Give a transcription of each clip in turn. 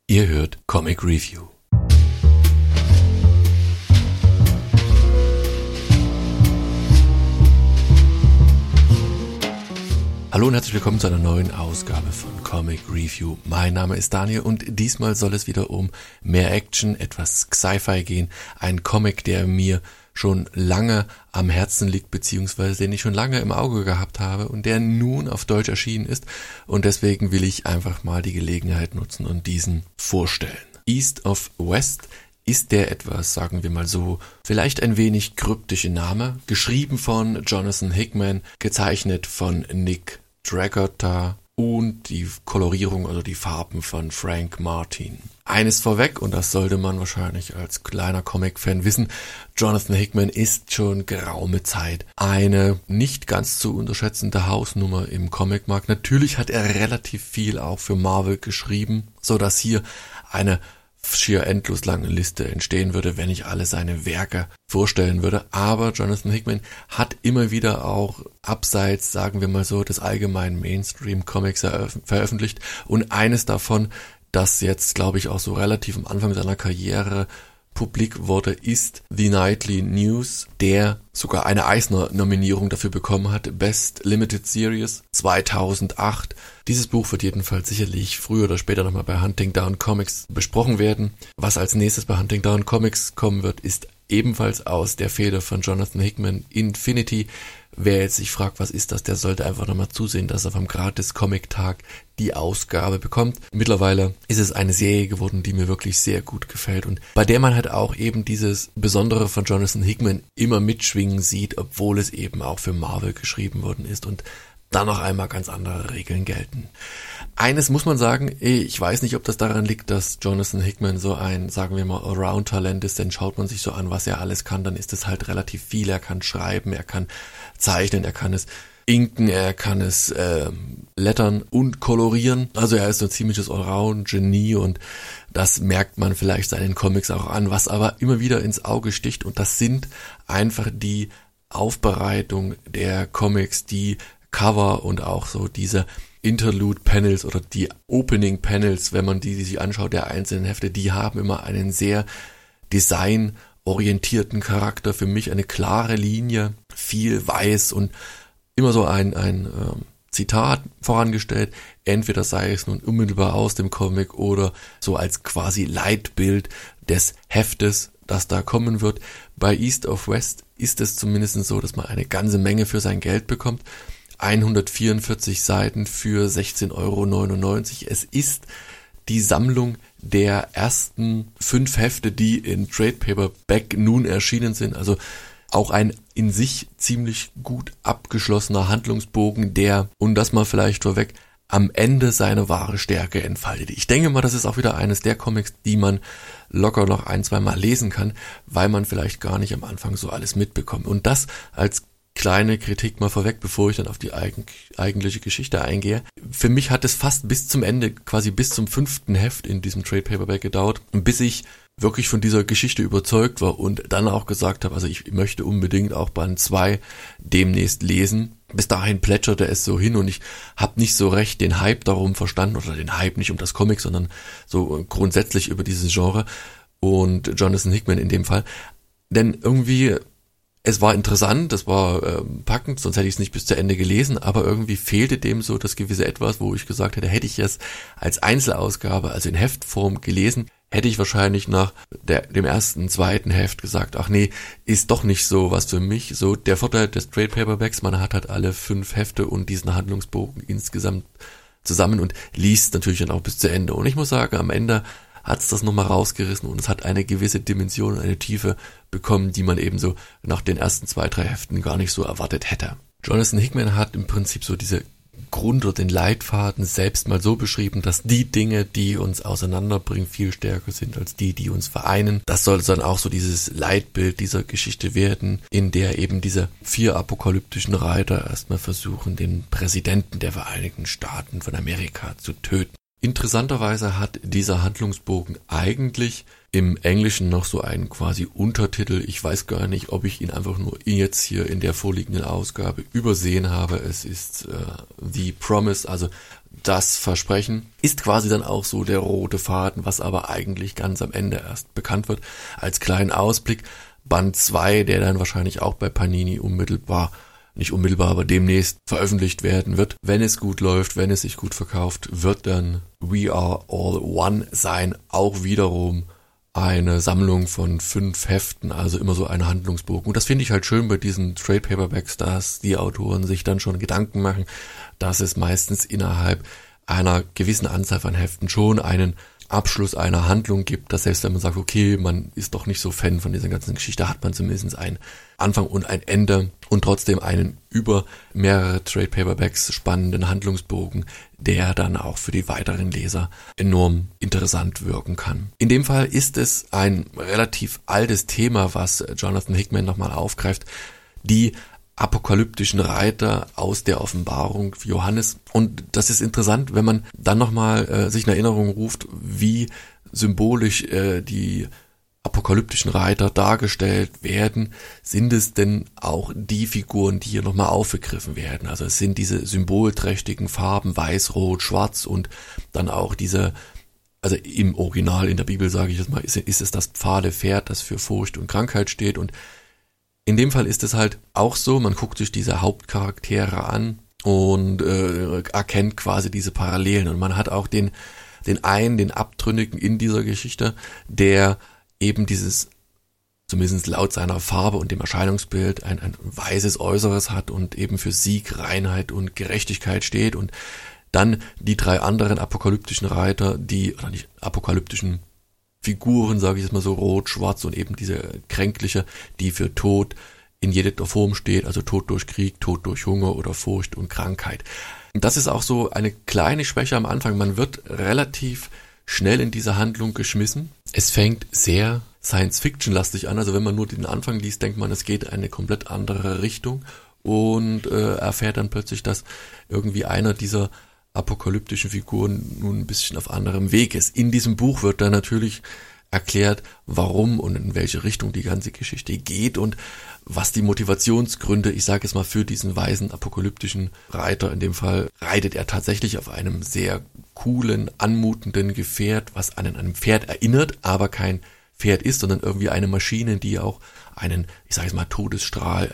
Ihr hört Comic Review. Hallo und herzlich willkommen zu einer neuen Ausgabe von Comic Review. Mein Name ist Daniel und diesmal soll es wieder um mehr Action, etwas Sci-Fi gehen. Ein Comic, der mir schon lange am Herzen liegt, beziehungsweise den ich schon lange im Auge gehabt habe und der nun auf Deutsch erschienen ist. Und deswegen will ich einfach mal die Gelegenheit nutzen und diesen vorstellen. East of West ist der etwas, sagen wir mal so, vielleicht ein wenig kryptische Name, geschrieben von Jonathan Hickman, gezeichnet von Nick Dragotta und die Kolorierung oder die Farben von Frank Martin. Eines vorweg, und das sollte man wahrscheinlich als kleiner Comic-Fan wissen, Jonathan Hickman ist schon geraume Zeit eine nicht ganz zu unterschätzende Hausnummer im Comicmarkt. Natürlich hat er relativ viel auch für Marvel geschrieben, so dass hier eine schier endlos lange Liste entstehen würde, wenn ich alle seine Werke vorstellen würde. Aber Jonathan Hickman hat immer wieder auch abseits, sagen wir mal so, des allgemeinen Mainstream-Comics veröffentlicht. Und eines davon, das jetzt, glaube ich, auch so relativ am Anfang seiner Karriere publik wurde, ist The Nightly News, der sogar eine Eisner-Nominierung dafür bekommen hat, Best Limited Series 2008. Dieses Buch wird jedenfalls sicherlich früher oder später nochmal bei Hunting Down Comics besprochen werden. Was als nächstes bei Hunting Down Comics kommen wird, ist ebenfalls aus der Feder von Jonathan Hickman Infinity. Wer jetzt sich fragt, was ist das, der sollte einfach nochmal zusehen, dass er vom Gratis-Comic-Tag die Ausgabe bekommt. Mittlerweile ist es eine Serie geworden, die mir wirklich sehr gut gefällt und bei der man halt auch eben dieses Besondere von Jonathan Hickman immer mitschwingen sieht, obwohl es eben auch für Marvel geschrieben worden ist und dann noch einmal ganz andere Regeln gelten. Eines muss man sagen, ich weiß nicht, ob das daran liegt, dass Jonathan Hickman so ein, sagen wir mal, Allround-Talent ist, denn schaut man sich so an, was er alles kann, dann ist es halt relativ viel. Er kann schreiben, er kann zeichnen, er kann es inken, er kann es lettern und kolorieren. Also er ist so ein ziemliches Allround-Genie und das merkt man vielleicht seinen Comics auch an, was aber immer wieder ins Auge sticht und das sind einfach die Aufbereitung der Comics, die Cover und auch so diese Interlude-Panels oder die Opening-Panels, wenn man die sich anschaut, der einzelnen Hefte, die haben immer einen sehr designorientierten Charakter. Für mich eine klare Linie, viel weiß und immer so ein Zitat vorangestellt. Entweder sei es nun unmittelbar aus dem Comic oder so als quasi Leitbild des Heftes, das da kommen wird. Bei East of West ist es zumindest so, dass man eine ganze Menge für sein Geld bekommt. 144 Seiten für 16,99 €. Es ist die Sammlung der ersten 5 Hefte, die in Trade Paperback nun erschienen sind. Also auch ein in sich ziemlich gut abgeschlossener Handlungsbogen, der, und das mal vielleicht vorweg, am Ende seine wahre Stärke entfaltet. Ich denke mal, das ist auch wieder eines der Comics, die man locker noch 1-2 Mal lesen kann, weil man vielleicht gar nicht am Anfang so alles mitbekommt. Und das als kleine Kritik mal vorweg, bevor ich dann auf die eigentliche Geschichte eingehe. Für mich hat es fast bis zum Ende, quasi bis zum 5. Heft in diesem Trade Paperback gedauert, bis ich wirklich von dieser Geschichte überzeugt war und dann auch gesagt habe, also ich möchte unbedingt auch Band 2 demnächst lesen. Bis dahin plätscherte es so hin und ich habe nicht so recht den Hype darum verstanden, oder den Hype nicht um das Comic, sondern so grundsätzlich über dieses Genre und Jonathan Hickman in dem Fall. Denn irgendwie, es war interessant, das war packend, sonst hätte ich es nicht bis zu Ende gelesen, aber irgendwie fehlte dem so das gewisse Etwas, wo ich gesagt hätte, hätte ich es als Einzelausgabe, also in Heftform gelesen, hätte ich wahrscheinlich nach dem ersten, zweiten Heft gesagt, ach nee, ist doch nicht so was für mich. So der Vorteil des Trade Paperbacks, man hat halt alle 5 Hefte und diesen Handlungsbogen insgesamt zusammen und liest natürlich dann auch bis zu Ende. Und ich muss sagen, am Ende hat es das nochmal rausgerissen und es hat eine gewisse Dimension, eine Tiefe bekommen, die man eben so nach den ersten 2, 3 Heften gar nicht so erwartet hätte. Jonathan Hickman hat im Prinzip so diese Grund- oder den Leitfaden selbst mal so beschrieben, dass die Dinge, die uns auseinanderbringen, viel stärker sind als die, die uns vereinen. Das soll dann auch so dieses Leitbild dieser Geschichte werden, in der eben diese 4 apokalyptischen Reiter erstmal versuchen, den Präsidenten der Vereinigten Staaten von Amerika zu töten. Interessanterweise hat dieser Handlungsbogen eigentlich im Englischen noch so einen quasi Untertitel. Ich weiß gar nicht, ob ich ihn einfach nur jetzt hier in der vorliegenden Ausgabe übersehen habe. Es ist The Promise, also Das Versprechen ist quasi dann auch so der rote Faden, was aber eigentlich ganz am Ende erst bekannt wird. Als kleinen Ausblick, Band 2, der dann wahrscheinlich auch bei Panini nicht unmittelbar, aber demnächst veröffentlicht werden wird. Wenn es gut läuft, wenn es sich gut verkauft, wird dann We Are All One sein. Auch wiederum eine Sammlung von 5 Heften, also immer so ein Handlungsbogen. Und das finde ich halt schön bei diesen Trade Paperbacks, dass die Autoren sich dann schon Gedanken machen, dass es meistens innerhalb einer gewissen Anzahl von Heften schon einen Abschluss einer Handlung gibt, dass selbst wenn man sagt, okay, man ist doch nicht so Fan von dieser ganzen Geschichte, hat man zumindest einen Anfang und ein Ende und trotzdem einen über mehrere Trade Paperbacks spannenden Handlungsbogen, der dann auch für die weiteren Leser enorm interessant wirken kann. In dem Fall ist es ein relativ altes Thema, was Jonathan Hickman nochmal aufgreift, die apokalyptischen Reiter aus der Offenbarung Johannes. Und das ist interessant, wenn man dann nochmal sich in Erinnerung ruft, wie symbolisch die apokalyptischen Reiter dargestellt werden. Sind es denn auch die Figuren, die hier nochmal aufgegriffen werden? Also es sind diese symbolträchtigen Farben weiß, rot, schwarz und dann auch diese, also im Original in der Bibel sage ich jetzt mal, ist es das fahle Pferd, das für Furcht und Krankheit steht. Und in dem Fall ist es halt auch so, man guckt sich diese Hauptcharaktere an und erkennt quasi diese Parallelen. Und man hat auch den Abtrünnigen in dieser Geschichte, der eben dieses, zumindest laut seiner Farbe und dem Erscheinungsbild, ein weißes Äußeres hat und eben für Sieg, Reinheit und Gerechtigkeit steht. Und dann die 3 anderen apokalyptischen Reiter, oder nicht apokalyptischen Figuren, sage ich jetzt mal so, rot, schwarz und eben diese kränkliche, die für Tod in jeder Form steht, also Tod durch Krieg, Tod durch Hunger oder Furcht und Krankheit. Und das ist auch so eine kleine Schwäche am Anfang. Man wird relativ schnell in diese Handlung geschmissen. Es fängt sehr Science-Fiction-lastig an, also wenn man nur den Anfang liest, denkt man, es geht in eine komplett andere Richtung und erfährt dann plötzlich, dass irgendwie einer dieser apokalyptischen Figuren nun ein bisschen auf anderem Weg ist. In diesem Buch wird dann natürlich erklärt, warum und in welche Richtung die ganze Geschichte geht und was die Motivationsgründe, ich sage es mal, für diesen weisen apokalyptischen Reiter, in dem Fall reitet er tatsächlich auf einem sehr coolen, anmutenden Gefährt, was an einem Pferd erinnert, aber kein Pferd ist, sondern irgendwie eine Maschine, die auch einen, ich sage es mal, Todesstrahl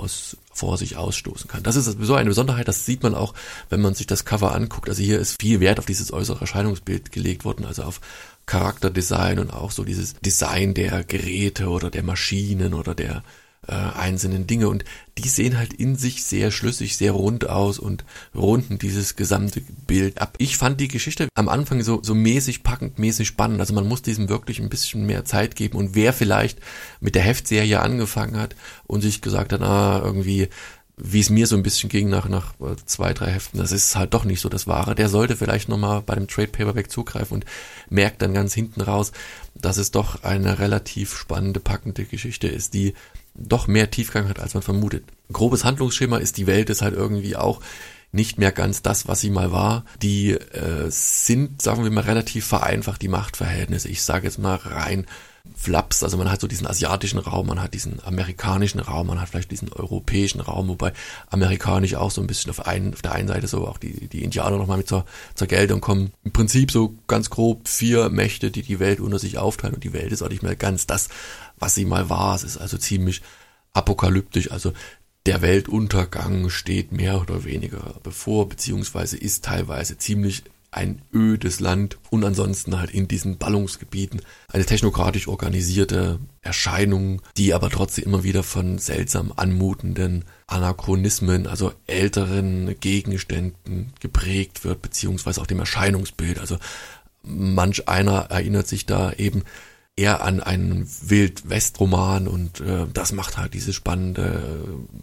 vor sich ausstoßen kann. Das ist so eine Besonderheit, das sieht man auch, wenn man sich das Cover anguckt. Also hier ist viel Wert auf dieses äußere Erscheinungsbild gelegt worden, also auf Charakterdesign und auch so dieses Design der Geräte oder der Maschinen oder der einzelnen Dinge, und die sehen halt in sich sehr schlüssig, sehr rund aus und runden dieses gesamte Bild ab. Ich fand die Geschichte am Anfang so mäßig packend, mäßig spannend, also man muss diesem wirklich ein bisschen mehr Zeit geben, und wer vielleicht mit der Heftserie angefangen hat und sich gesagt hat, irgendwie, wie es mir so ein bisschen ging nach 2, 3 Heften, das ist halt doch nicht so das Wahre, der sollte vielleicht nochmal bei dem Trade Paperback zugreifen und merkt dann ganz hinten raus, dass es doch eine relativ spannende, packende Geschichte ist, die doch mehr Tiefgang hat, als man vermutet. Grobes Handlungsschema ist, die Welt ist halt irgendwie auch nicht mehr ganz das, was sie mal war. Die sind, sagen wir mal, relativ vereinfacht, die Machtverhältnisse. Ich sage jetzt mal rein Flaps, also man hat so diesen asiatischen Raum, man hat diesen amerikanischen Raum, man hat vielleicht diesen europäischen Raum, wobei amerikanisch auch so ein bisschen auf der einen Seite so auch die Indianer nochmal mit zur Geltung kommen. Im Prinzip so ganz grob 4 Mächte, die die Welt unter sich aufteilen, und die Welt ist auch nicht mehr ganz das, was sie mal war. Es ist also ziemlich apokalyptisch, also der Weltuntergang steht mehr oder weniger bevor, beziehungsweise ist teilweise ziemlich ein ödes Land, und ansonsten halt in diesen Ballungsgebieten eine technokratisch organisierte Erscheinung, die aber trotzdem immer wieder von seltsam anmutenden Anachronismen, also älteren Gegenständen geprägt wird, beziehungsweise auch dem Erscheinungsbild. Also manch einer erinnert sich da eben eher an einen Wild-West-Roman, und das macht halt diese spannende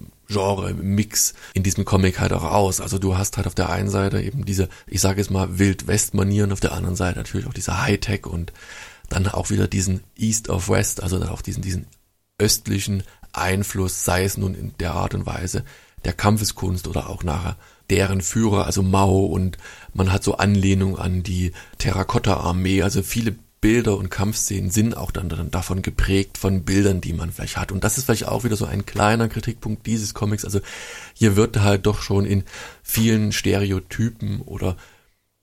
Genre-Mix in diesem Comic halt auch aus. Also du hast halt auf der einen Seite eben diese, ich sage jetzt mal, Wild-West-Manieren, auf der anderen Seite natürlich auch diese Hightech und dann auch wieder diesen East of West, also dann auch diesen östlichen Einfluss, sei es nun in der Art und Weise der Kampfeskunst oder auch nachher deren Führer, also Mao, und man hat so Anlehnung an die Terrakotta-Armee, also viele Bilder und Kampfszenen sind auch dann davon geprägt, von Bildern, die man vielleicht hat. Und das ist vielleicht auch wieder so ein kleiner Kritikpunkt dieses Comics. Also hier wird halt doch schon in vielen Stereotypen oder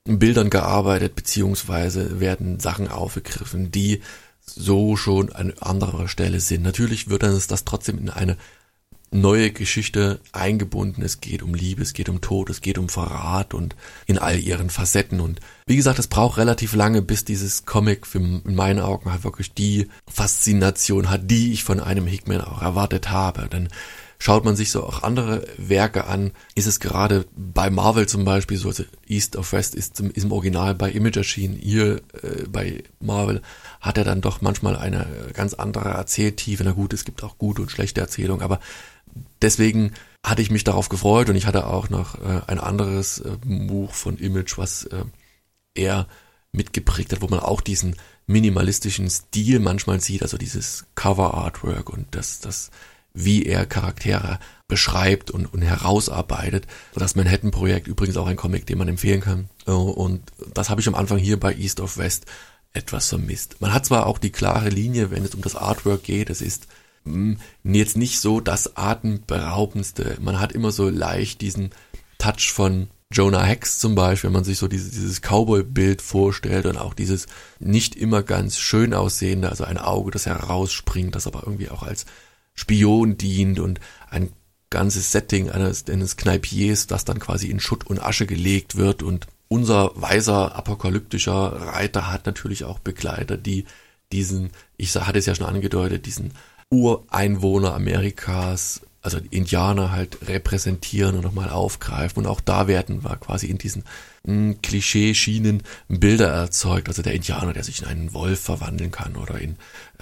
Bildern gearbeitet, beziehungsweise werden Sachen aufgegriffen, die so schon an anderer Stelle sind. Natürlich wird dann das trotzdem in eine neue Geschichte eingebunden. Es geht um Liebe, es geht um Tod, es geht um Verrat und in all ihren Facetten. Und wie gesagt, es braucht relativ lange, bis dieses Comic in meinen Augen halt wirklich die Faszination hat, die ich von einem Hickman auch erwartet habe. Denn schaut man sich so auch andere Werke an, ist es gerade bei Marvel zum Beispiel so, also East of West ist im Original bei Image erschienen, hier bei Marvel hat er dann doch manchmal eine ganz andere Erzähltiefe. Na gut, es gibt auch gute und schlechte Erzählungen, aber deswegen hatte ich mich darauf gefreut und ich hatte auch noch ein anderes Buch von Image, was er mitgeprägt hat, wo man auch diesen minimalistischen Stil manchmal sieht, also dieses Cover-Artwork und das wie er Charaktere beschreibt und herausarbeitet. Das Manhattan-Projekt, übrigens auch ein Comic, den man empfehlen kann. Und das habe ich am Anfang hier bei East of West etwas vermisst. Man hat zwar auch die klare Linie, wenn es um das Artwork geht, es ist jetzt nicht so das Atemberaubendste. Man hat immer so leicht diesen Touch von Jonah Hex zum Beispiel, wenn man sich so dieses Cowboy-Bild vorstellt und auch dieses nicht immer ganz schön aussehende, also ein Auge, das herausspringt, das aber irgendwie auch als Spion dient und ein ganzes Setting eines Kneipiers, das dann quasi in Schutt und Asche gelegt wird. Und unser weiser apokalyptischer Reiter hat natürlich auch Begleiter, die diesen, ich hatte es ja schon angedeutet, diesen Ureinwohner Amerikas, also die Indianer halt repräsentieren und nochmal aufgreifen. Und auch da werden wir quasi in diesen Klischeeschienen Bilder erzeugt. Also der Indianer, der sich in einen Wolf verwandeln kann oder in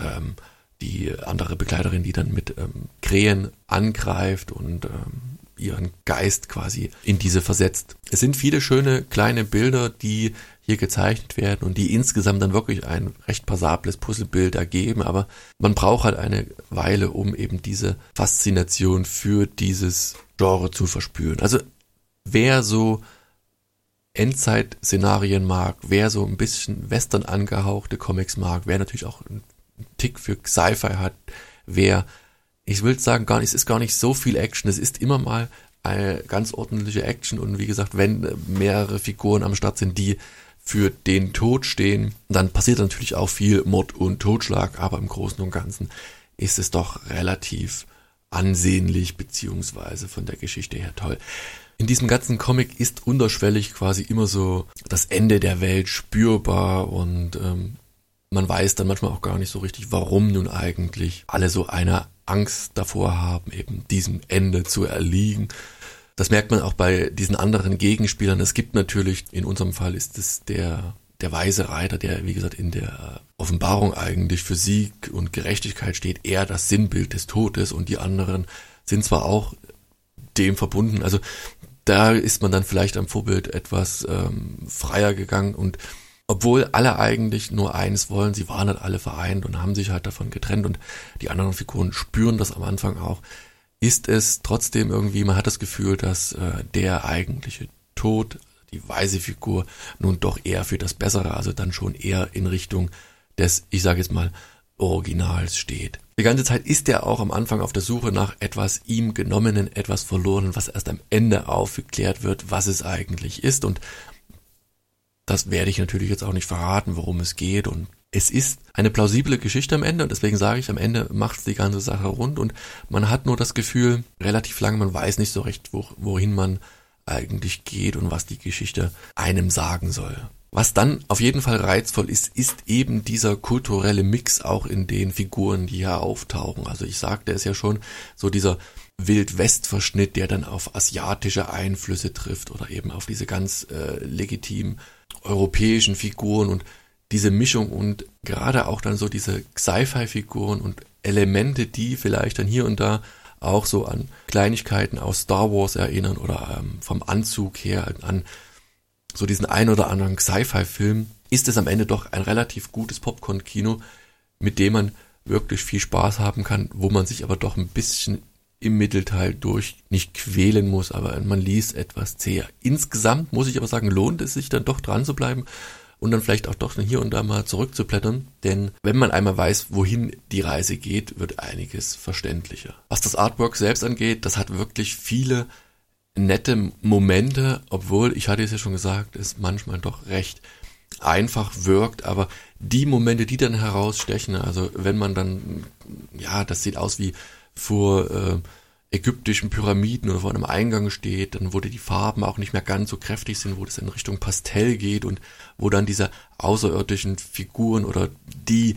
die andere Begleiterin, die dann mit Krähen angreift und ihren Geist quasi in diese versetzt. Es sind viele schöne kleine Bilder, die hier gezeichnet werden und die insgesamt dann wirklich ein recht passables Puzzlebild ergeben, aber man braucht halt eine Weile, um eben diese Faszination für dieses Genre zu verspüren. Also wer so Endzeit-Szenarien mag, wer so ein bisschen Western angehauchte Comics mag, wer natürlich auch einen Tick für Sci-Fi hat, wer, ich will sagen, es ist gar nicht so viel Action, es ist immer mal eine ganz ordentliche Action und wie gesagt, wenn mehrere Figuren am Start sind, die für den Tod stehen, dann passiert natürlich auch viel Mord und Totschlag, aber im Großen und Ganzen ist es doch relativ ansehnlich beziehungsweise von der Geschichte her toll. In diesem ganzen Comic ist unterschwellig quasi immer so das Ende der Welt spürbar und man weiß dann manchmal auch gar nicht so richtig, warum nun eigentlich alle so eine Angst davor haben, eben diesem Ende zu erliegen. Das merkt man auch bei diesen anderen Gegenspielern. Es gibt natürlich, in unserem Fall ist es der weise Reiter, der, wie gesagt, in der Offenbarung eigentlich für Sieg und Gerechtigkeit steht, eher das Sinnbild des Todes und die anderen sind zwar auch dem verbunden. Also da ist man dann vielleicht am Vorbild etwas freier gegangen und obwohl alle eigentlich nur eins wollen, sie waren halt alle vereint und haben sich halt davon getrennt und die anderen Figuren spüren das am Anfang auch, ist es trotzdem irgendwie, man hat das Gefühl, dass der eigentliche Tod, die weise Figur, nun doch eher für das Bessere, also dann schon eher in Richtung des, ich sage jetzt mal, Originals steht. Die ganze Zeit ist er auch am Anfang auf der Suche nach etwas ihm genommenen, etwas Verlorenen, was erst am Ende aufgeklärt wird, was es eigentlich ist und das werde ich natürlich jetzt auch nicht verraten, worum es geht und es ist eine plausible Geschichte am Ende und deswegen sage ich, am Ende macht es die ganze Sache rund und man hat nur das Gefühl, relativ lange, man weiß nicht so recht, wohin man eigentlich geht und was die Geschichte einem sagen soll. Was dann auf jeden Fall reizvoll ist, ist eben dieser kulturelle Mix auch in den Figuren, die hier auftauchen. Also ich sagte es ja schon, so dieser Wild-West-Verschnitt, der dann auf asiatische Einflüsse trifft oder eben auf diese ganz legitimen europäischen Figuren und diese Mischung und gerade auch dann so diese Sci-Fi-Figuren und Elemente, die vielleicht dann hier und da auch so an Kleinigkeiten aus Star Wars erinnern oder vom Anzug her an so diesen ein oder anderen Sci-Fi-Film, ist es am Ende doch ein relativ gutes Popcorn-Kino, mit dem man wirklich viel Spaß haben kann, wo man sich aber doch ein bisschen im Mittelteil durch nicht quälen muss, aber man liest etwas zäher. Insgesamt muss ich aber sagen, lohnt es sich dann doch dran zu bleiben und dann vielleicht auch doch hier und da mal zurückzublättern, denn wenn man einmal weiß, wohin die Reise geht, wird einiges verständlicher. Was das Artwork selbst angeht, das hat wirklich viele nette Momente, obwohl, ich hatte es ja schon gesagt, es manchmal doch recht einfach wirkt, aber die Momente, die dann herausstechen, also wenn man dann, ja, das sieht aus wie vor ägyptischen Pyramiden oder vor einem Eingang steht, dann wo die Farben auch nicht mehr ganz so kräftig sind, wo das in Richtung Pastell geht und wo dann diese außerirdischen Figuren oder die,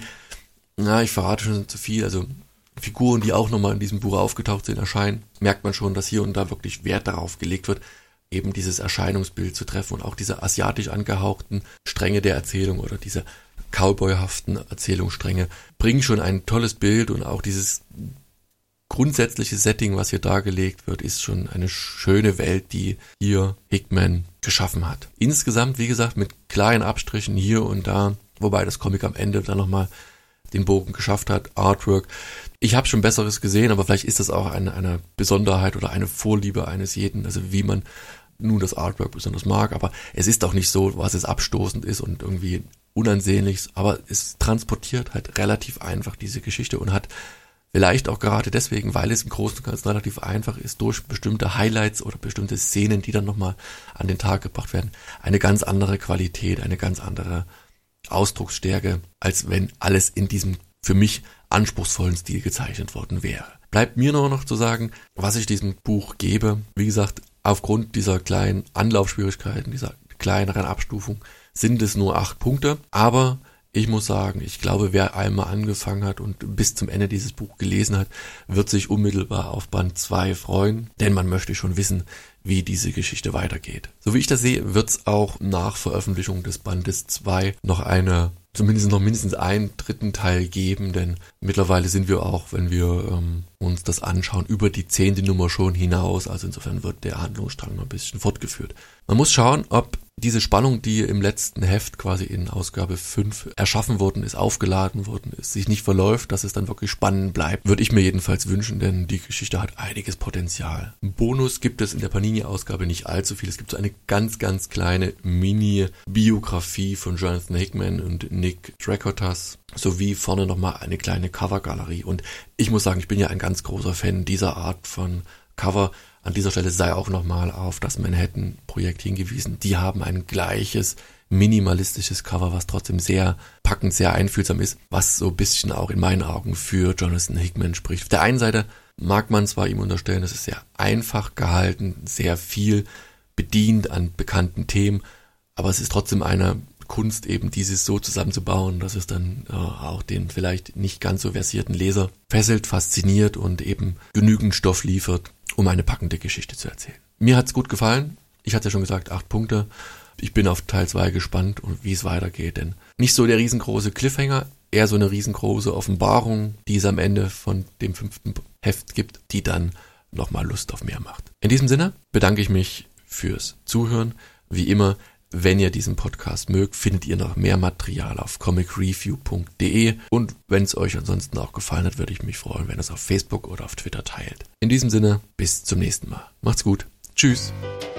ich verrate schon zu viel, also Figuren, die auch nochmal in diesem Buch aufgetaucht sind, erscheinen, merkt man schon, dass hier und da wirklich Wert darauf gelegt wird, eben dieses Erscheinungsbild zu treffen und auch diese asiatisch angehauchten Stränge der Erzählung oder diese cowboyhaften Erzählungsstränge bringen schon ein tolles Bild und auch dieses grundsätzliche Setting, was hier dargelegt wird, ist schon eine schöne Welt, die hier Hickman geschaffen hat. Insgesamt, wie gesagt, mit kleinen Abstrichen hier und da, wobei das Comic am Ende dann nochmal den Bogen geschafft hat, Artwork. Ich habe schon Besseres gesehen, aber vielleicht ist das auch eine Besonderheit oder eine Vorliebe eines jeden, also wie man nun das Artwork besonders mag, aber es ist auch nicht so, was es abstoßend ist und irgendwie unansehnlich, aber es transportiert halt relativ einfach diese Geschichte und hat vielleicht auch gerade deswegen, weil es im Großen und Ganzen relativ einfach ist, durch bestimmte Highlights oder bestimmte Szenen, die dann nochmal an den Tag gebracht werden, eine ganz andere Qualität, eine ganz andere Ausdrucksstärke, als wenn alles in diesem für mich anspruchsvollen Stil gezeichnet worden wäre. Bleibt mir nur noch zu sagen, was ich diesem Buch gebe. Wie gesagt, aufgrund dieser kleinen Anlaufschwierigkeiten, dieser kleineren Abstufung, sind es nur 8 Punkte. Aber ich muss sagen, ich glaube, wer einmal angefangen hat und bis zum Ende dieses Buch gelesen hat, wird sich unmittelbar auf Band 2 freuen, denn man möchte schon wissen, wie diese Geschichte weitergeht. So wie ich das sehe, wird es auch nach Veröffentlichung des Bandes 2 noch mindestens einen dritten Teil geben, denn mittlerweile sind wir auch, wenn wir uns das anschauen, über die 10. Nummer schon hinaus, also insofern wird der Handlungsstrang noch ein bisschen fortgeführt. Man muss schauen, ob diese Spannung, die im letzten Heft quasi in Ausgabe 5 erschaffen worden ist, aufgeladen worden ist, sich nicht verläuft, dass es dann wirklich spannend bleibt, würde ich mir jedenfalls wünschen, denn die Geschichte hat einiges Potenzial. Ein Bonus gibt es in der Panini-Ausgabe nicht allzu viel. Es gibt so eine ganz, ganz kleine Mini-Biografie von Jonathan Hickman und Nick Dracotas, sowie vorne nochmal eine kleine Covergalerie. Und ich muss sagen, ich bin ja ein ganz großer Fan dieser Art von Cover. An dieser Stelle sei auch nochmal auf das Manhattan-Projekt hingewiesen. Die haben ein gleiches, minimalistisches Cover, was trotzdem sehr packend, sehr einfühlsam ist, was so ein bisschen auch in meinen Augen für Jonathan Hickman spricht. Auf der einen Seite mag man zwar ihm unterstellen, es ist sehr einfach gehalten, sehr viel bedient an bekannten Themen, aber es ist trotzdem eine Kunst, eben dieses so zusammenzubauen, dass es dann auch den vielleicht nicht ganz so versierten Leser fesselt, fasziniert und eben genügend Stoff liefert, um eine packende Geschichte zu erzählen. Mir hat's gut gefallen. Ich hatte ja schon gesagt, 8 Punkte. Ich bin auf Teil 2 gespannt und wie es weitergeht, denn nicht so der riesengroße Cliffhanger, eher so eine riesengroße Offenbarung, die es am Ende von dem 5. Heft gibt, die dann nochmal Lust auf mehr macht. In diesem Sinne bedanke ich mich fürs Zuhören. Wie immer, wenn ihr diesen Podcast mögt, findet ihr noch mehr Material auf comicreview.de und wenn es euch ansonsten auch gefallen hat, würde ich mich freuen, wenn ihr es auf Facebook oder auf Twitter teilt. In diesem Sinne, bis zum nächsten Mal. Macht's gut. Tschüss.